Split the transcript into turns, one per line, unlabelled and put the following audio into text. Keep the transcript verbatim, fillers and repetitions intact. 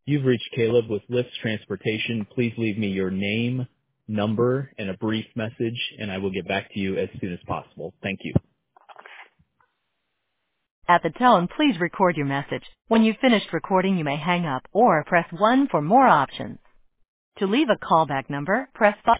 You've reached Caleb with Lyft Transportation. Please leave me your name, number, and a brief message, and I will get back to you as soon as possible. Thank you.
At the tone, please record your message. When you've finished recording, you may hang up or press one for more options. To leave a callback number, press five.